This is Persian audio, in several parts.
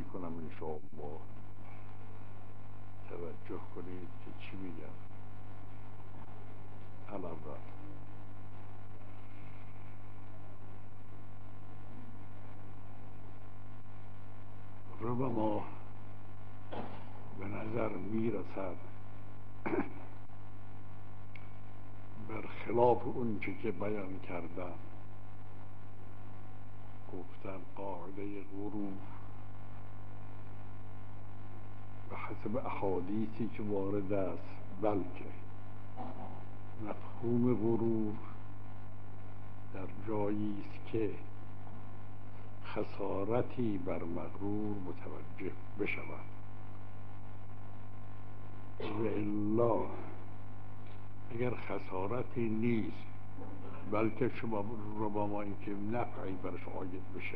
کنم انشاءالله توجه کنید که چی میگم. الاول ربما به نظر میرسد برخلاف اون چه که بیان کردم، گفتن قاعده غرور به حسب احادیثی که وارد است، بلکه مفهوم غرور در جایی است که خسارتی بر مغرور متوجه بشود و الا اگر خسارتی نیست بلکه شما ربما اینکه نفعی برش عاید بشه،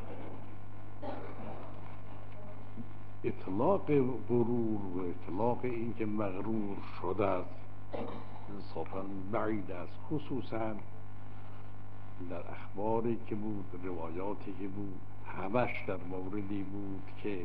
اطلاق غرور و اطلاق اینکه مغرور شده است انصافا بعید است، خصوصا در اخباری که بود، روایاتی که بود، همش در موردی بود که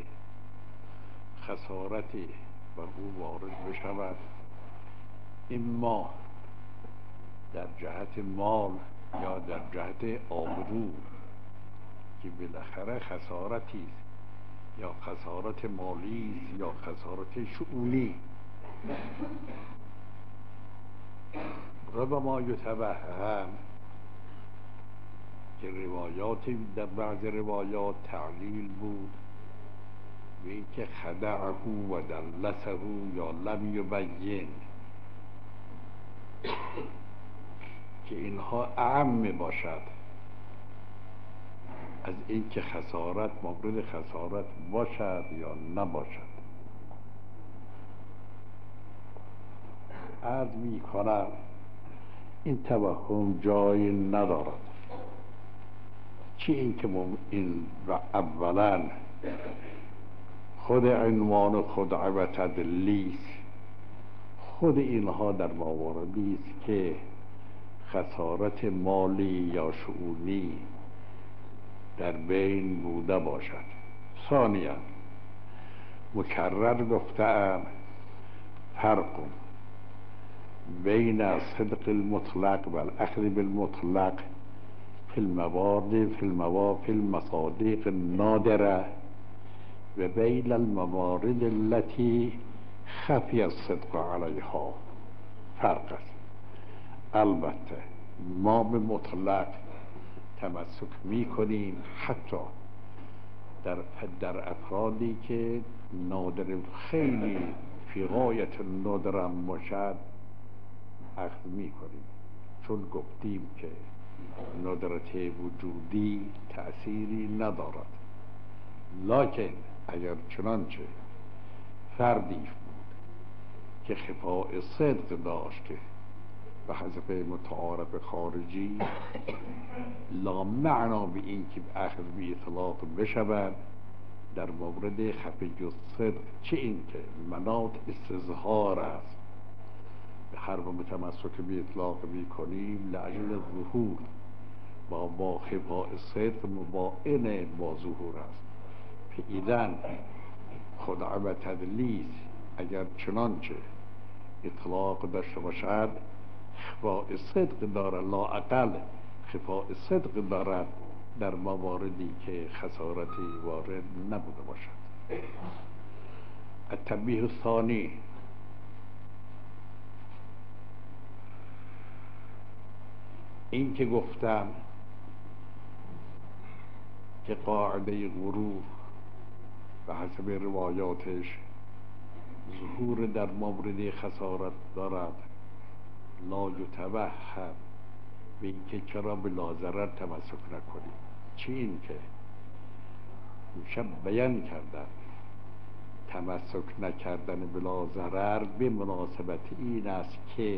خسارتی بر او وارد بشود، اما در جهت مال یا در جهت آبرو که بالاخره خسارتی است، یا خسارت مالی است یا خسارت شؤونی. ربما یتوهم که روایاتی در بعض روایات تعلیل بود و اینکه خدعه و دلسه یا لم یبین، که اینها اعم باشد از اینکه خسارت مورد خسارت باشد یا نباشد. عرض می کنم این توهم جای ندارد، چی اینکه این اولا خود عنوان خدعه و تدلیس، خود اینها در مواردی است که خسارت مالی یا شؤونی در بین بوده باشد. ثانیا مکرر گفته‌ام فرق بین صدق المطلق و الاخذ بالمطلق فی المصادیق النادره و بین الموارد التي خفی الصدق علیها فرق است. البته ما به مطلق تمسک می کنیم حتی در افرادی که نادر، خیلی فی غایت نادرم باشد اخذ می کنیم، چون گفتیم که ندرت وجودی تأثیری ندارد. لکن اگر چنانچه فردی بود که خفاء صدق داشته به حسب متعارف خارجی، لا معنا به این که اخذ بی اطلاق بشود در مورد خفی الصدق، چه این که مناط استظهار است، به هر متمسک بی اطلاق می کنیم لعجل ظهور با خفاء صدق مباین با ظهور است. ایدن خدعه و تدلیس اگر چنانچه اطلاق داشته باشد خفاء صدق دارد، لا اقل خفاء صدق دارد در مواردی که خسارتی وارد نبوده باشد. التنبیه الثانی، این که گفتم که قاعده غرور به حسب روایاتش ظهور در مورد خسارت دارد، لا یتوهم به اینکه چرا بلا ضرر تمسک نکنیم. چی این که میشه بیان کردن تمسک نکردن بلا ضرر به مناسبت این است که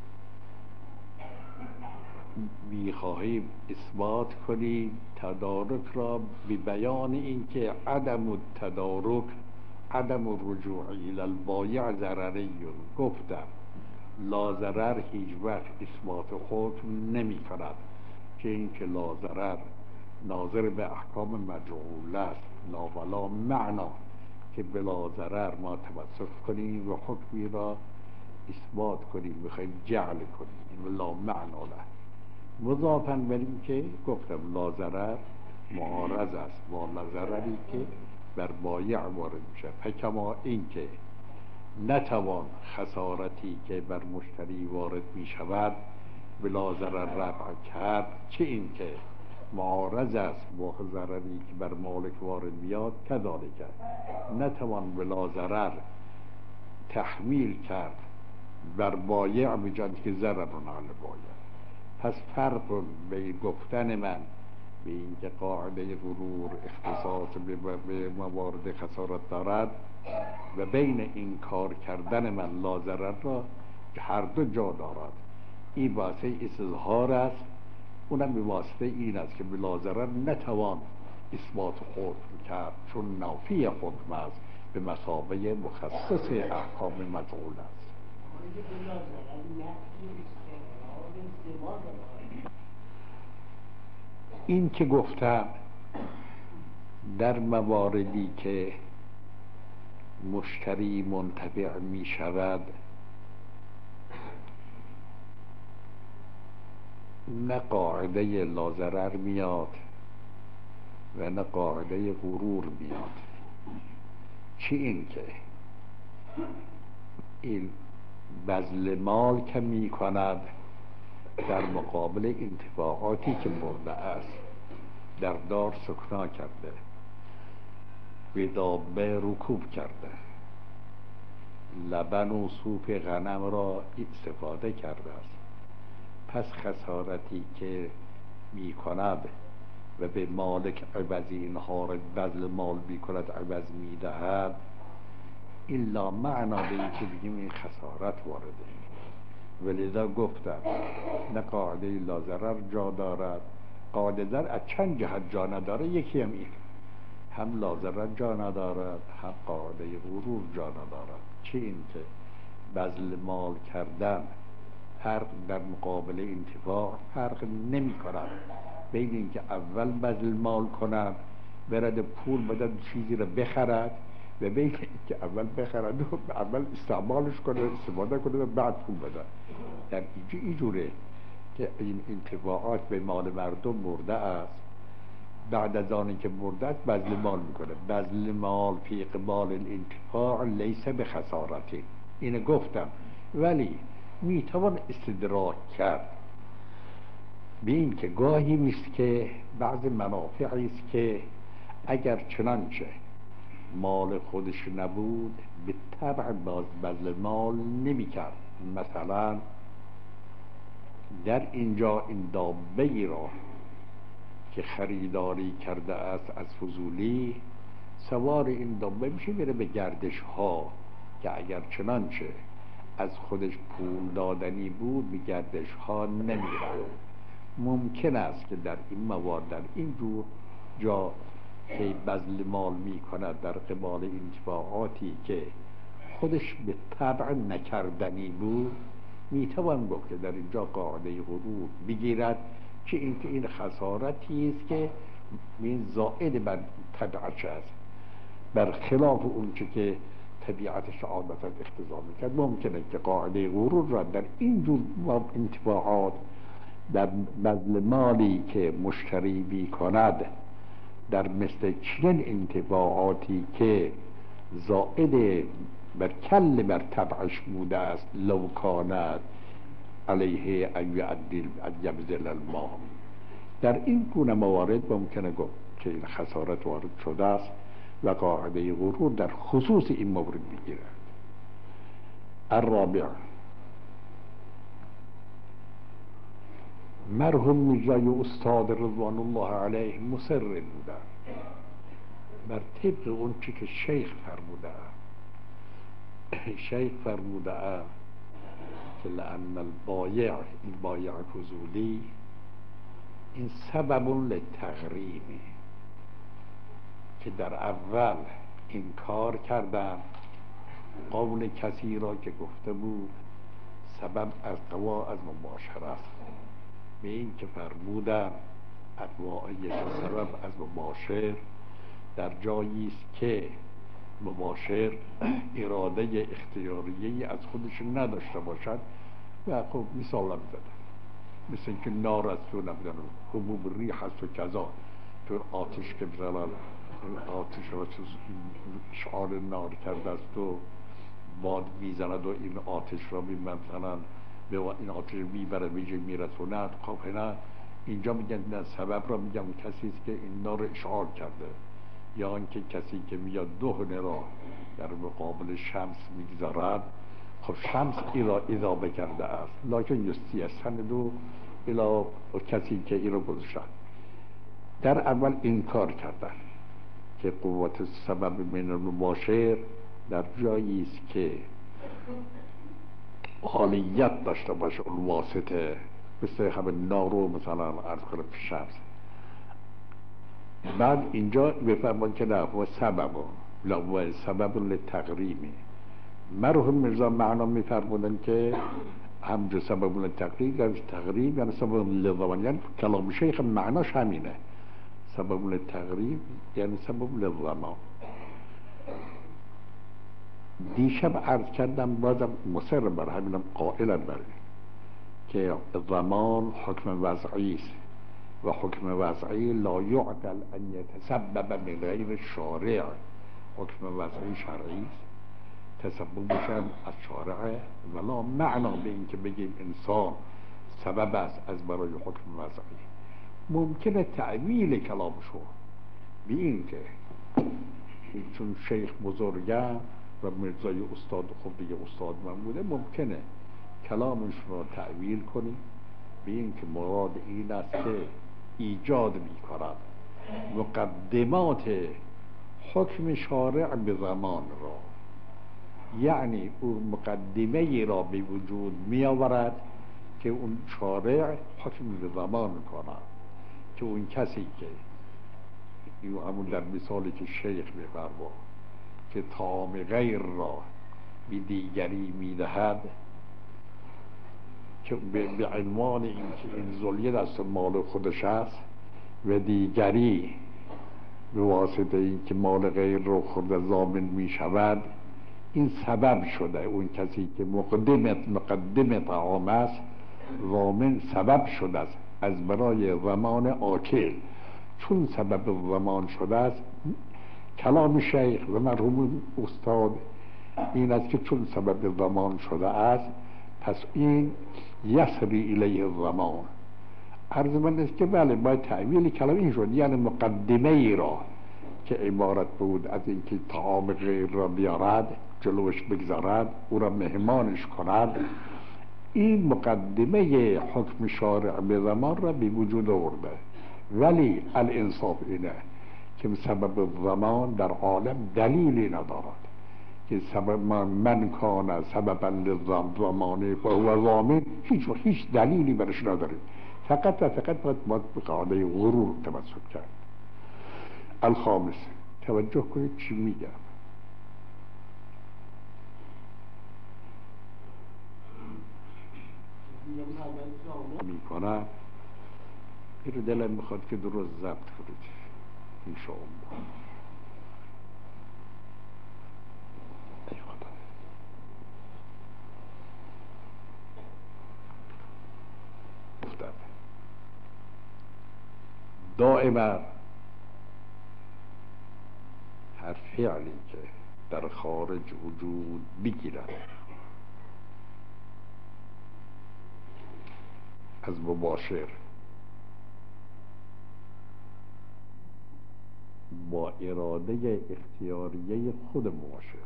میخواهیم اثبات کنیم تدارک را به بیان اینکه عدم التدارک، عدم الرجوع الی البایع ضرری. گفتم لا ضرر هیچ وقت اثبات حکم نمی کند، که اینکه لا ضرر ناظر به احکام مجعول است، لا ولا معنا که بلا ضرر ما توسط کنیم و حکمی را اثبات کنیم، میخوایم جعل کنیم، این لا معنا له. مضافاً بر این که گفتم لا ضرر معارض است با لا ضرری که بر بایع وارد میشه. فکما این که نتوان خسارتی که بر مشتری وارد میشود بلا ضرر رفع کرد، چه این که معارض است با ضرری که بر مالک وارد بیاد، کذالک نتوان بلا ضرر تحمیل کرد بر بایع بجان که ضرر علی بایع. پس فرق بین گفتن من به این که قاعده غرور اختصاص به موارد خسارت دارد و بین این کار کردن من لا ضرر را هر دو جا دارد، این واسه استظهار است، اونم به واسطه این است که بلا ضرر نتوان اثبات حکم کرد چون نافی حکم است، به مثابه مخصص احکام مجعول است. این که گفتم در مواردی که مشتری منتفع می شود نه قاعده لا ضرر میاد و نه قاعده غرور میاد. چی این که این بذل مال که می کند در مقابل انتفاعاتی که مرده است، در دار سکنا کرده، به دابه رکوب کرده، لبن و سوپ غنم را استفاده کرده است، پس خسارتی که می کند و به مالک عوضی اینها را بذل مال می کند عوض می دهد، الا معنا به این که بگیم این خسارت وارده. ولذا گفتم نه قاعده لا ضرر جا دارد، قاعده ضرر از چند جهت جا نداره، یکی هم این، هم لا ضرر جا ندارد هم قاعده غرور جا ندارد. چه این که بذل مال کردن فرق در مقابل انتفاع فرق نمی کند بین این که اول بذل مال کند برد پول بدن چیزی را بخرد و بین که اول بخرد و اول استعمالش کنه استفاده کنه و بعد پول بدن. در اینجوره که این انتفاعات به مال مردم مرده است، بعد از آن که مرده است بذل مال میکنه. بذل مال فی قبال الانتفاع لیس به خسارتی، اینو گفتم، ولی میتوان استدراک کرد به این که گاهی نیست که بعض منافعی است که اگر چنانچه مال خودش نبود به طبع باز بذل مال نمی کرد. مثلا در اینجا این دابه‌ای را که خریداری کرده است از فضولی، سوار این دابه میشه میره به گردش ها که اگر چنانچه از خودش پول دادنی بود به گردش ها نمیره. ممکن است که در این موارد در این جا که بذل مال می کند در قبال انتفاعاتی که خودش به طبع نکردنی بود، میتوان گفت که در اینجا قاعده غرور بگیرد که این خسارتی است که این زائد بر طبیعتش است، بر خلاف اون که طبیعتش عادتا اقتضا میکرد. ممکنه که قاعده غرور را در این جور انتفاعات، در بذل مالی که مشتری بی کند در مثل چنین انتفاعاتی که زائد بر کل بر طبعش بوده است، لو کاند علیه ان یبذل المال، در این گونه موارد ممکنه گفت که این خسارت وارد شده است و قاعده غرور در خصوص این مورد میگیرد. الرابع، مرحوم میرزای استاد رضوان الله علیه مصر بودن بر طبق اون چی که شیخ فرموده که لأن البایع، این بایع فضولی، این سبب للتغریم، که در اول این کار کردن، قول کسی را که گفته بود سبب از قوا از مباشرت، به این که فرمودن انواع یک سبب از مباشر در جایی است که مباشر اراده اختیاریه‌ای از خودش نداشته باشد و خب مثال می‌زدم مثل اینکه نار از تو نمیدونم حبوب ریح است و کذا تو آتش که مثلا آتش را اشعال نار کرده است و باد میزند و این آتش را مثلا به این آتش میبره میجه میرسوند. خب نه اینجا میگن نه سبب را میگم کسی است که این نار اشعال کرده یا اینکه کسی که میاد دهن را در مقابل شمس میگذارد. خب شمس این را اضافه کرده است لکن یستی سندو الا کسی که این را گذاشتن در اول انکار کردن که قوت سبب من المباشر در جایی است که حالیت داشته باشه اون واسطه مثل همه نارو مثلا عرض کنم شمس. بعد اینجا بفرمان که نه و سبب لتقریمی مرحوم مرزا معنا میفرمودن که همجا سبب لتقریم یعنی تقریم یعنی سبب لضمان، یعنی کلام شیخ معناش همینه. سبب لتقریم یعنی سبب لضمان. دیشب عرض کردم بازم مصر بر همینم قائلا بر که ضمان حکم وضعی است و حکم وضعی لا یعقل ان یتسبب من غیر شارع. حکم وضعی شرعی است تسببش هم از شارع ولا معنا به این که بگیم انسان سبب است از برای حکم وضعی. ممکنه تعویل کلام شو به این که چون شیخ بزرگه و مرزای استاد خود دیگه استاد من بوده ممکنه کلامش را تعویل کنیم به این که مراد این است که ایجاد می کند مقدمات حکم شارع به زمان را، یعنی اون مقدمه ای را به وجود می آورد که اون شارع حکم به زمان کند که اون کسی که همون در مثالی که شیخ می‌فرماید که طعام غیر را به دیگری می‌دهد که به عنوان این که این ذلیه دست مال خودش است و دیگری به واسطه این که مال غیر رو خورده ضامن می‌شود، این سبب شده اون کسی که مقدم طعام است ضامن سبب شده است از برای ضمان آکل. چون سبب ضمان شده است کلام شیخ و مرحوم استاد این است که چون سبب ضمان شده است پس این یسری الیه الضمان. عرض من است که بله باید تعویل کلام این شد، یعنی مقدمه ای را که عبارت بود از اینکه طعام غیر را بیارد جلوش بگذارد او را مهمانش کند، این مقدمه حکم شارع به زمان را به وجود آورده. ولی الانصاف اینه که سبب زمان در عالم دلیلی ندارد که سبب من کان سببا للزمان و هو ضامن هیچ دلیلی برش نداره. فقط باید به قاعده غرور تمسک کرد. الخامس، توجه کنید چی میگم. میکنم این رو دلم میخواد که درست ضبط کنید انشاءالله. ای خدا گفتم دائما هر فعلی که در خارج وجود بگیرد از مباشر با اراده اختیاریه خود مباشر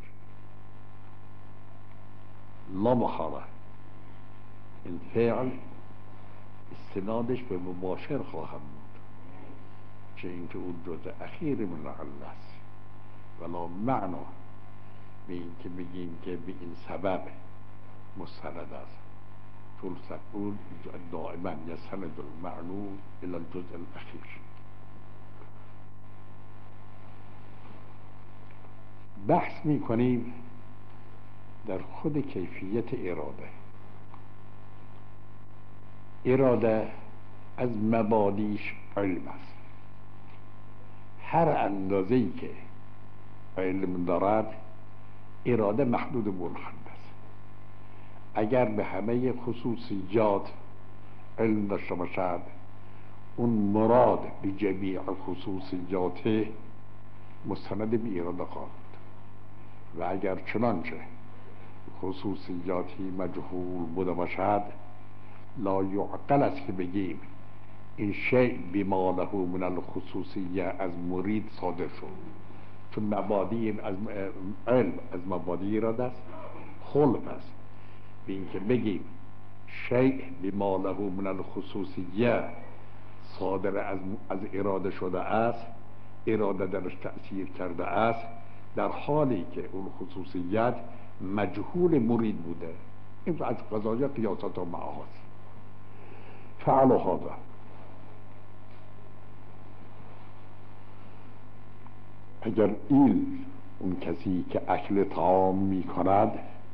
لا محاله این فعل استنادش به مباشر خواهم بود، چه اینکه اون جزء اخیر من علت است ولا معنا به این که بگیم که به این سبب مستند است. چون سبب دائما یستند المعلول الى الجزء الاخیر. بحث می کنیم در خود کیفیت اراده. اراده از مبادیش علم است. هر اندازه‌ای که علم دارد اراده محدود منحد است. اگر به همه خصوصیات علم داشته باشد اون مراد به جمیع خصوصیات مستند به اراده خواهد بود و اگر چنانچه خصوصیاتی مجهول بوده باشد لا یعقل است که بگیم این شیء بما له من الخصوصیه از مرید صادر شد، چون مبادی از علم از مبادی اراده است. خلف است به اینکه بگیم شیء بما له من الخصوصیه صادر از اراده شده است، اراده درش تأثیر کرده است، در حالی که اون خصوصیت مجهول مرید بوده. این از قضایا قیاسات و معاص. فعل هذا اگر این اون کسی که اکل طعام می کند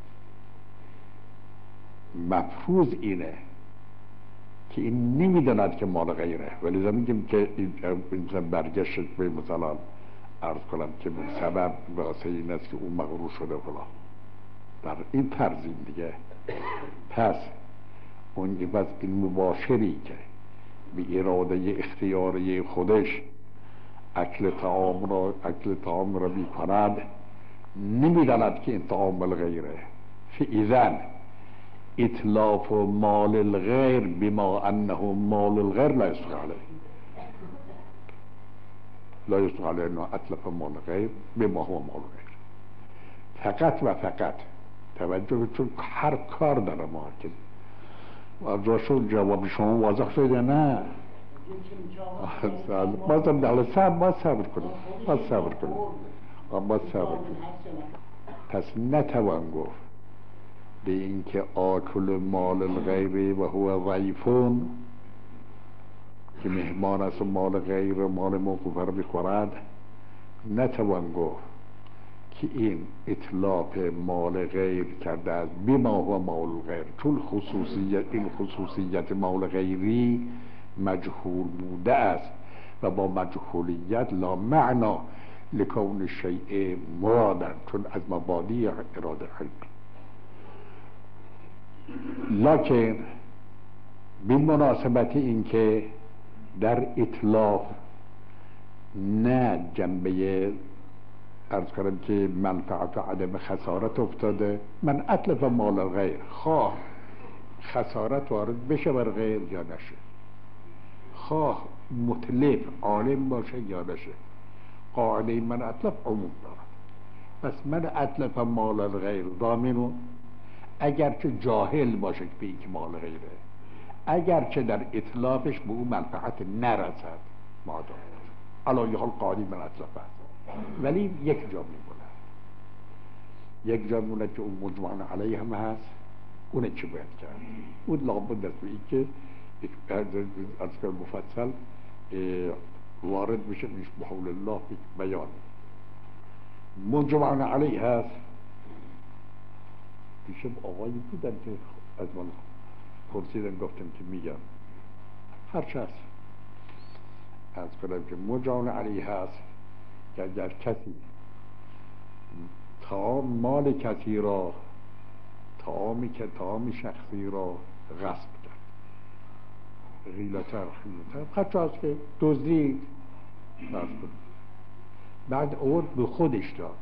مفروض اینه که این نمیداند که مال غیره، ولی میگیم که این برگشت به مثلا عرض کنم که سبب واسه این است که اون مغرور شده فلان در این ترزیم دیگه. پس اون بس این مباشری که به اراده اختیاری خودش اکل طعام را می کند نمیداند که این طعام مال غیره. فاذا اتلاف مال الغیر بما انه مال الغیر لا يصح عليه، لا يصح عليه انه اتلف مال الغیر بما هو مال الغیر. فقط و فقط توجه، چون هر کار داره ما که از رسول جواب شما واضح شده نه بازم در صبر باید صبر کنیم پس نتوان گفت به اینکه آکل مال الغیر و هو ضیفون که مهمان است و مال غیر مال موقوفه رو بخورد، نتوان گفت که این اطلاق مال غیر کرده است بما هو مال غیر، چون این خصوصیت مال غیری مجهول بوده است و با مجهولیت لا معنا لکون شیء مرادا، چون از مبادی اراده علمی. لکن به مناسبت این که در اطلاق نه جنبه عرض کردم که منفعت و عدم خسارت افتاده، من اتلف مال غیر خواه خسارت وارد بشه بر غیر یا نشه، خواه متلف عالم باشه یا نشه، قاعده من اتلف عموم دارد. پس من اتلف مال الغیر ضامنون، اگرچه جاهل باشه به اینکه مال غیره، اگرچه در اطلافش به اون منفعت نرسد مادام علایه حال قاعده من اتلف است، ولی یک جا میمونه که اون مجمع علیه هم هست. اونه چه باید کرد؟ اون لابد است به این که از مفصل وارد بشه میش بحول الله بیان مجمع علیه هست. پیشم آقایی بودن که از من پرسیدن گفتم که میگم هر چه هست از کنم که مجمع علیه هست که اگر کسی مال کسی را طعام شخصی را غصب کرد، غیلتر حتی هست که دزدید بعد آورد به خودش داد،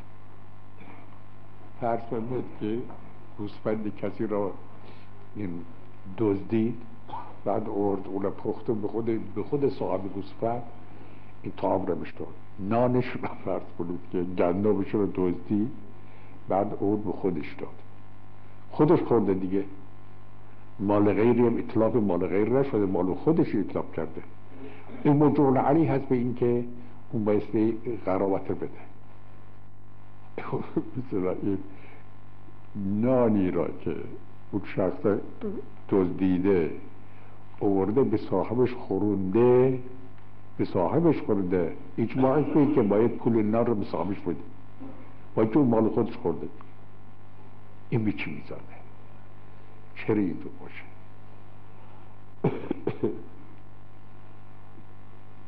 فرض کنید که گوسفند کسی را این دزدید بعد آورد اون پخته به خود صاحب گوسفند این طعام را بهش داد، نانش را فرض کنید که گندمش را دزدید بعد آورد به خودش داد، خودش خورده دیگه، مال غیری هم اطلاق مال غیر نشده، مال خودش اطلاق کرده. این مجموع علی هست به این که اون بایستی قراوت بده. مثلا این نانی را که اون شخص دزدیده آورده به صاحبش خورنده، اجماعش به این که باید پول نان رو به صاحبش بده، باید که اون مال خودش خورده. این به چی میزانه؟ چرا این تو باشه؟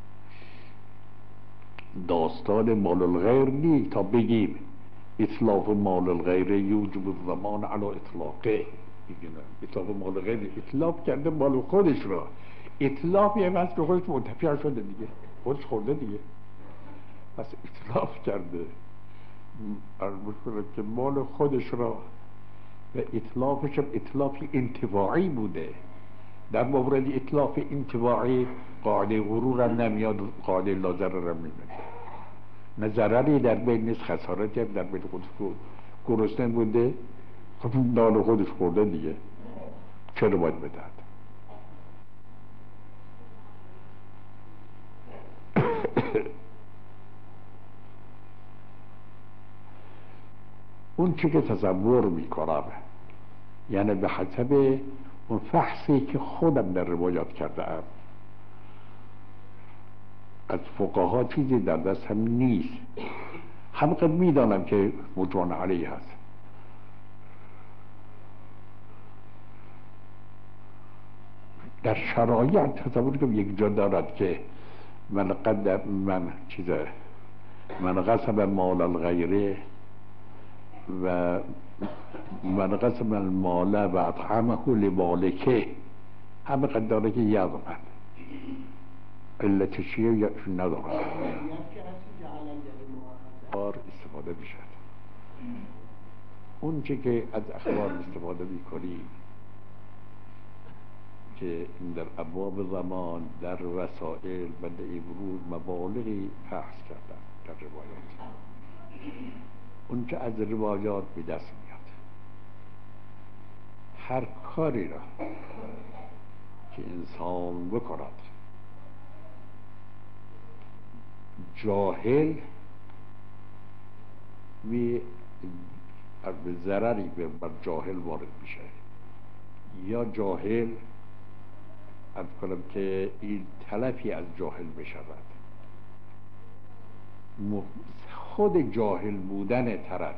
داستان مال الغیر نی تا بگیم اطلاق مال الغیر یوجب الضمان علی اطلاقه. اطلاق مال الغیر اطلاق کرده مال خودش را. اطلاق یه وقت به خودش منتفی شده دیگه، خودش خورده دیگه، پس اطلاق کرده. عرض می‌کنم که مال خودش را و اطلاقش هم اطلاق انتفاعی بوده. در مورد اطلاق انتفاعی قاعده غرور هم نمیاد، قاعده لا ضرر هم نمیاد. نه ضرری در بین نیست، خسارتی هم در بین خودش بود. گرسنه بوده، خب نان خودش خورده دیگه، چرا باید بدهد؟ اون چی که تصور میکنم، یعنی به حسب اون فحصی که خودم در روایات کرده ام، از فقها چیزی در دست هم نیست. همقدر میدانم که مجمع علیه هست. در شرایط تصور کنم یک جا دارد که من قسم مال الغیره و من قسم المال و اطعمه لمالکه، همه قد داره که یاد من علت چیه یا نداره استفاده میشد. اون چه که از اخبار استفاده میکنیم که در ابواب زمان در وسائل و در امروز مبالغی بحث کردن در روایات، اون که از روایات به دست میاد. هر کاری را که انسان بکند جاهل به ضرری بر جاهل وارد میشه، یا جاهل از کنم که این تلفی از جاهل بشود. خود جاهل بودن طرف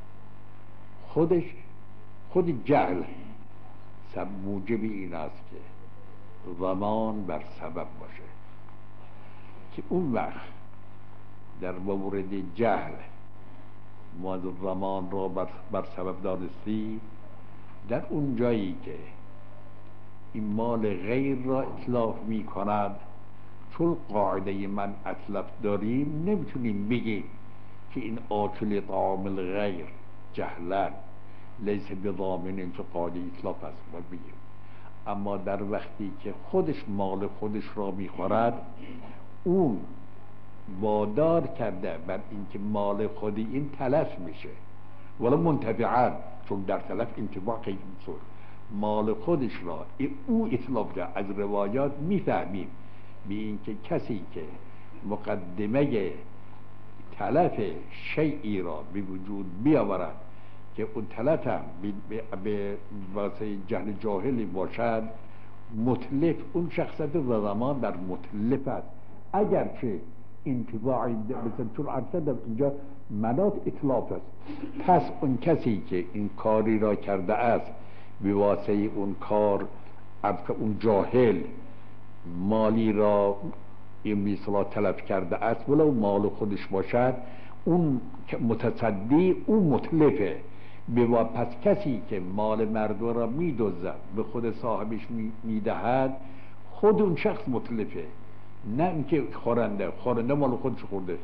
خود جهل موجب این است که ضمان بر سبب باشه، که اون وقت در مورد جهل ما ضمان را بر سبب دانستی، در اون جایی که این مال غیر را اتلاف می کند، چون قاعده من اتلف داریم نمیتونیم بگیم که این آکل طعام الغیر جهلا لیس بضامن این که قاعده اتلاف است ما بگیم. اما در وقتی که خودش مال خودش را میخورد، اون وادار کرده بر اینکه مال خودی این تلف میشه، ولی منتفعا، چون در تلف انتفاع خیلی میسود مال خودش را او اطلاف کرد. از روایات میفهمیم به اینکه کسی که مقدمه تلف شیئی را به وجود بیاورد که اون تلف هم به واسه جهل جاهلی باشد، متلف اون شخصیت زمان در متلف است. اگرچه انتفاعی مثل چون عرض اینجا منات اطلاف است، پس اون کسی که این کاری را کرده است به واسه اون کار، اون جاهل مالی را این مثلا تلف کرده است، ولو مال خودش باشد، اون متصدی اون متلفه. پس کسی که مال مردم را میدزد به خود صاحبش میدهد، خود اون شخص متلفه، نه اینکه خورنده مال خودش خورده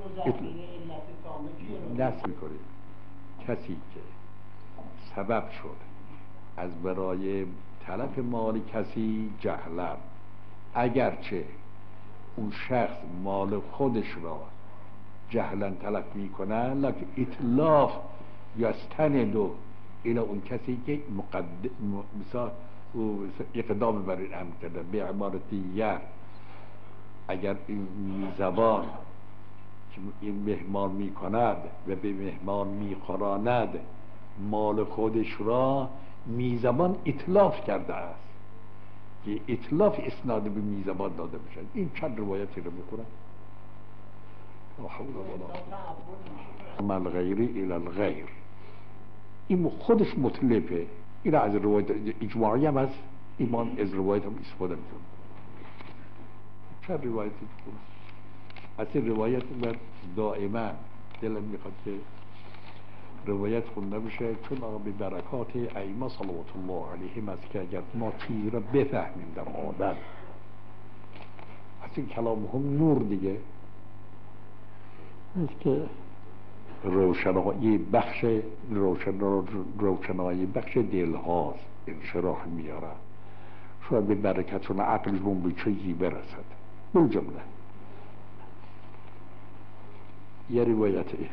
دست میکنه. کسی که سبب شد از برای تلف مال کسی جهلا، اگرچه اون شخص مال خودش را جهلا تلف میکنه، لکن اطلاف یستند الى اون کسی که مثلا اقدام بر این امر کرده. به عبارتی دیگر، اگر این میزبان که این مهمان میکند و به مهمان میخوراند مال خودش را، میزبان اطلاف کرده است که اطلاف اسناد به میزبان داده بشه. این چند روایتی رو میخورن. مال غیری الى الغیر، این خودش متلفه. این از روایت اجماعی هم هست، ایمان از روایت هم استفاده میکنه. چند روایتی از این روایت من دائما دلم میخواد که روایت خونده بشه، چون آقا به برکات ائمه صلوات الله علیهم است که اگر ما چیزی را بفهمیم در آدم، از این کلام هم نور دیگه است که روشنایی بخش دل هاست، انشراح میاره، شاید به برکتون عقلشون به چیزی برسد. اون جمله یه روایت ایش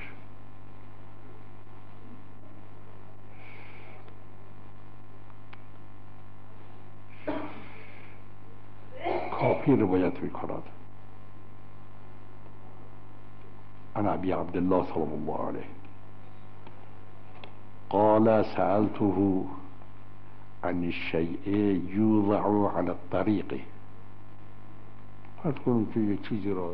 کافی روایت میکند عن ابی عبدالله صلی الله علیه قال سألته عن الشیء یوضع على الطریق. فرض کنید که یه چیزی را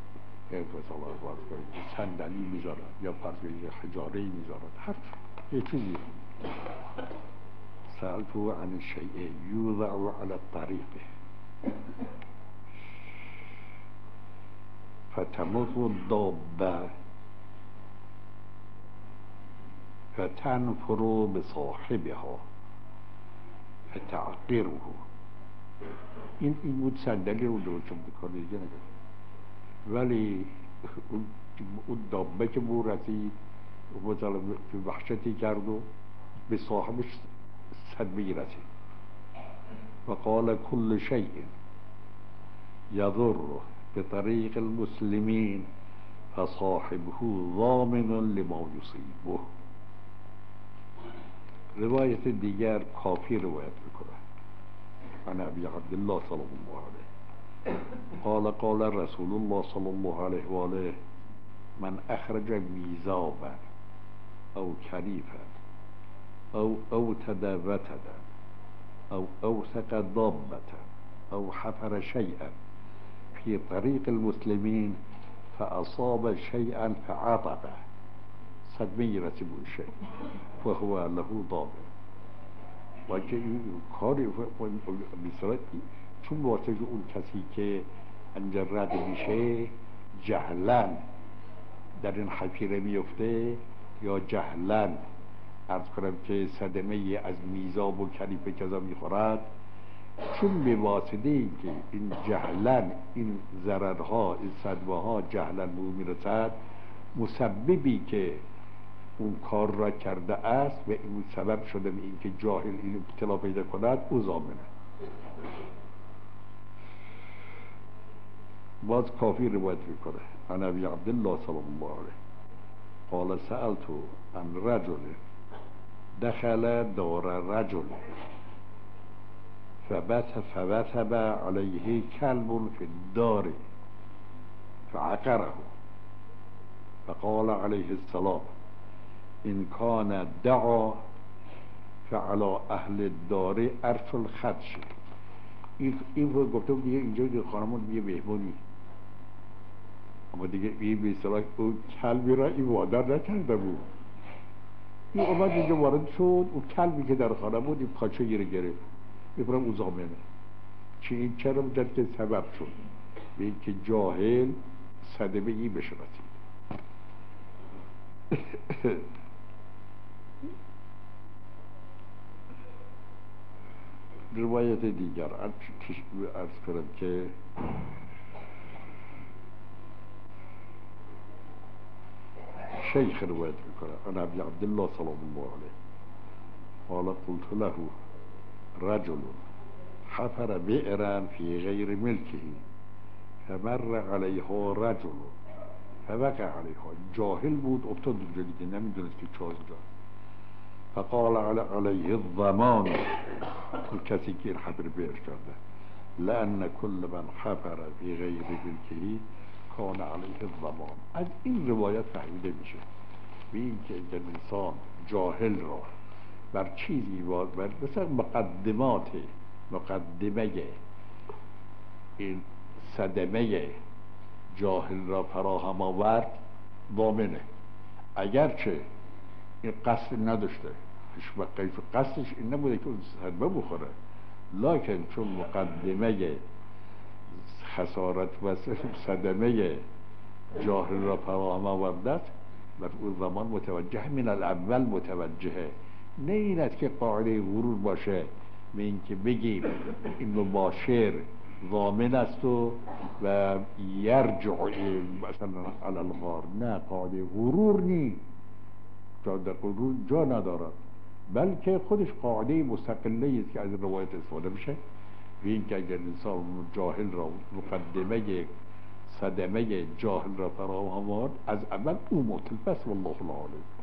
صندلی میذارد یا فرض کنید حجاره میذارد، هر یه چیزی. سألته عن الشیء یوضع على الطریق فتمر الدابة فتنفر بصاحبها فتعقره. این بود صندلی رو درستم بکنه دیگه نگه، ولی اون دابه که مو رسید مثلا که وحشتی کرد و به صاحبش صدمه رسید. و قال كل شيء يضر بطريق المسلمين فصاحبه ضامن لما يصيبه. روایت دیگر کافی روایت میکنه عن ابی عبدالله صلی الله علیه قال قال رسول الله صلی الله علیه و آله من اخرج میزابا او کلیفا او تدوتدا او اوثق ضابة او حفر شيئا في طريق المسلمين فأصاب شيئا فعطبه صدمه رسید اون شيء فهو له ضامن. و که این کاری بسرعت چون واسه اون کسی که انجا رد میشه جهلن در این حفیره میفته یا جهلن عرض کنم که صدمه از میزاب و کلیفه کذا میخورد، چون به واسطه ای که این جهلن این ضررها این صدمه ها جهلن به او میرسد، مسببی که اون کار را کرده است و این سبب شده این که جاهل این ابتلا پیدا کند او ضامنه. باز کافی روایت میکنه عن ابی عبدالله صلی الله علیه قال سألت عن رجل دخل دار رجل فبثب عليه كلب في الدار فعقره فقال عليه السلام إن كان دعا فعلى اهل الدار عرف الخدش. این رو گفتم دیگه اینجا دیگه خانمون دیگه مهمونی، اما دیگه این به اصطلاح اون کلبی را این وادار نکرده بود، این اومد اینجا وارد شد، اون کلبی که در خانه بود این پاچه گرفت ببرم او ضامنه. این چرا بودن که سبب شد به این که جاهل صدمه ای بشه رسید. روایت دیگر عرض کنم که شیخ روایت میکنه عن ابی عبدالله صلی الله علیه قال قلت له رجل حفر بئرا في غير ملكه فمر عليها رجل فوقع عليها. جاهل بود افتاد اونجا دیگه نمیدونست که چه اونجا. فقال عليه الضمان، اون کسی که این حفر بئر کرده، لأن كل من حفر في غير ملكه کان علیه الضمان. از این روایت فهمیده میشه به این که اگر انسان جاهل را بر چیزی بر مثلا مقدمه این صدمه جاهل را فراهم آورد ضامنه، اگرچه این قصد نداشته، قصدش این نبوده که اون صدمه بخوره، لکن چون مقدمه خسارت و صدمه جاهل را فراهم آورده است و اون زمان متوجه من الاول متوجهه، نه این است که قاعده غرور باشه به این که بگیم این مباشر ضامن است و یرجع مثلا علی الغار، نه، قاعده غرور نی، در غرور جا ندارد، بلکه خودش قاعده مستقله است که از روایت استفاده میشه و این که اگر انسان جاهل را مقدمه صدمه جاهل را فراهم آورد از اول او مطلب است والله العالم.